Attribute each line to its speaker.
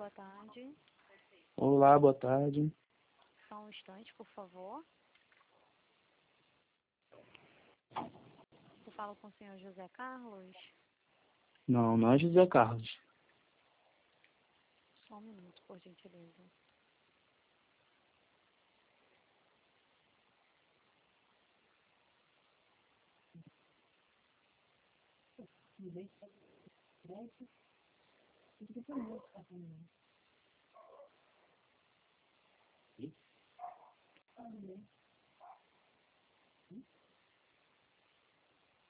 Speaker 1: boa tarde.
Speaker 2: Olá, boa tarde.
Speaker 1: Só um instante, por favor. Eu falo com o senhor José Carlos.
Speaker 2: Não, não é José Carlos.
Speaker 1: Só um minuto, por gentileza.